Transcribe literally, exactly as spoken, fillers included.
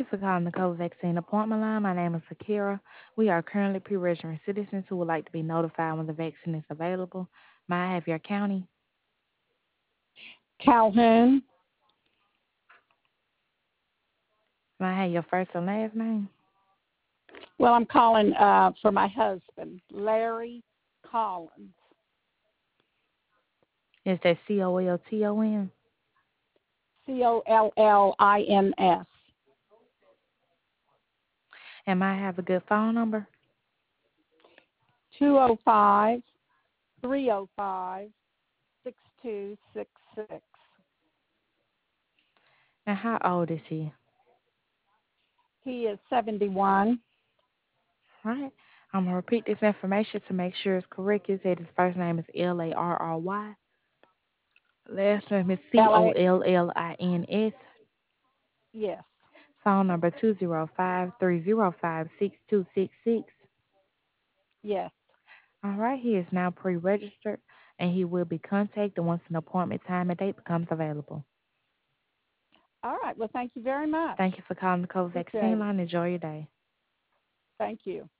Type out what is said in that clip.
for calling the COVID vaccine appointment line. My name is Akira. We are currently pre-registering citizens who would like to be notified when the vaccine is available. May I have your county? Calhoun. May I have your first and last name? Well, I'm calling uh, for my husband, Larry Collins. Is that C O L T O N? C O L L I N S. And may I have a good phone number? two oh five, three oh five, six two six six. And how old is he? He is seventy-one. All right. I'm going to repeat this information to make sure it's correct. You said his first name is L A R R Y. Last name is C L O A. L L I N S. Yes. Phone number two zero five, three zero five, six two six six. Yes. All right, he is now pre-registered, and he will be contacted once an appointment time and date becomes available. All right. Well, thank you very much. Thank you for calling the COVID Appreciate vaccine it. line. Enjoy your day. Thank you.